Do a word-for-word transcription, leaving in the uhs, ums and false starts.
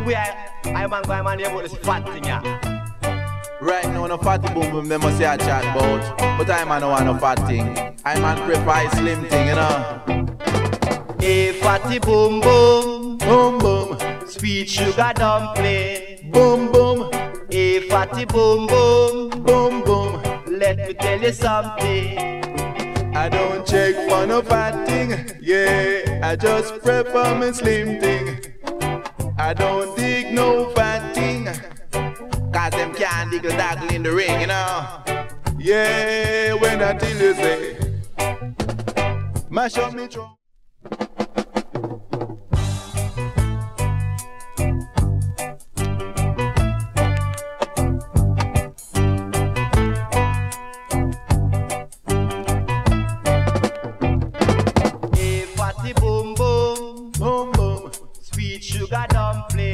we I, I man go man here about this fat thing, yeah. Right now, no fatty boom boom, they must say a chat about. But I man no want no fat thing. I man prefer a slim thing, you know. Hey, fatty boom boom, Boom boom, sweet sugar dumpling. boom boom, Hey, fatty boom boom, boom boom. let me tell you something. I don't check for no fat thing, yeah. I just prefer my slim thing. I don't dig no fat thing, cause them can't diggle daggle in the ring, you know. Yeah, when I tell you say, mash up me throat. Hey, fatty boom boom, Boom boom, sweet sugar dumpling.